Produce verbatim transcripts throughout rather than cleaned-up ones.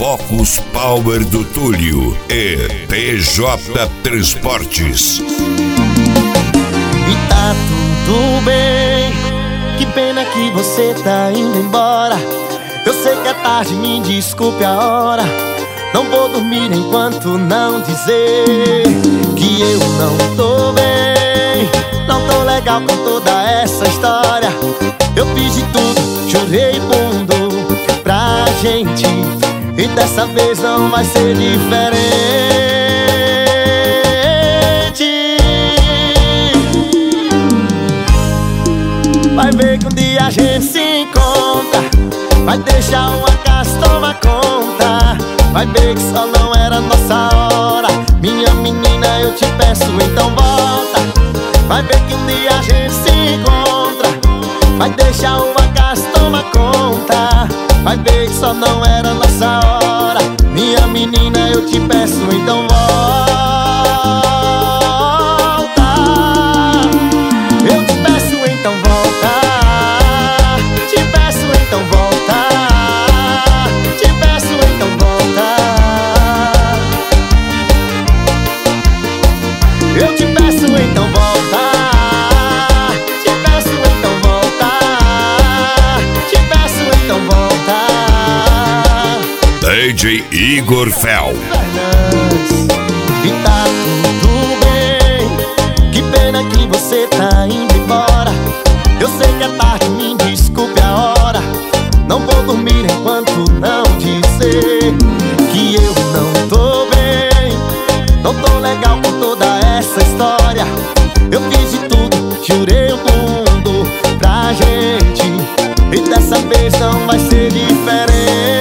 Focus Power do Túlio e P J Transportes. E tá tudo bem, que pena que você tá indo embora. Eu sei que é tarde, me desculpe a hora. Não vou dormir enquanto não dizer que eu não tô bem. Não tô legal com toda essa história. Eu fiz de tudo, chorei fundo pra gente, e dessa vez não vai ser diferente. Vai ver que um dia a gente se encontra. Vai deixar o acaso tomar conta. Vai ver que só não era nossa hora. Minha menina, eu te peço, então volta. Vai ver que um dia a gente se encontra. Vai deixar o acaso tomar conta. Vai ver que só não era nossa hora. Minha menina, eu te peço, então volta. Eu te peço, então volta. Te peço, então volta. Te peço, então volta. Eu te peço, então volta. Te peço, então volta. Te peço, então volta. D J Igor Fel. E tá tudo bem, que pena que você tá indo embora. Eu sei que é tarde, me desculpe a hora. Não vou dormir enquanto não dizer que eu não tô bem. Não tô legal com toda essa história. Eu fiz de tudo, jurei o mundo pra gente, e dessa vez não vai ser diferente.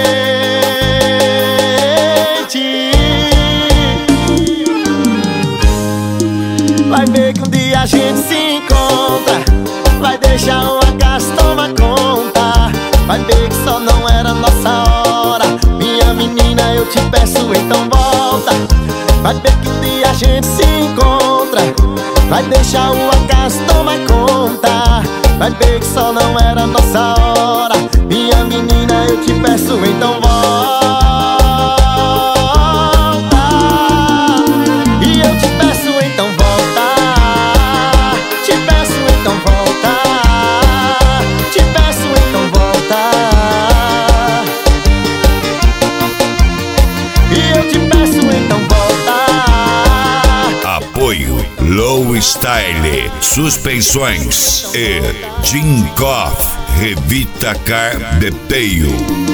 Vai ver que um dia a gente se encontra. Vai deixar o acaso tomar conta. Vai ver que só não era nossa hora. Minha menina, eu te peço, então volta. Vai ver que um dia a gente se encontra. Vai deixar o acaso tomar conta. Vai ver que só não era nossa hora. Minha menina, eu te peço, então volta. E eu te peço, então volta. Te peço, então volta. Te peço, então volta. E eu te peço, então volta. Apoio Low Style Suspensões e Jim Koff Revita Car Detail.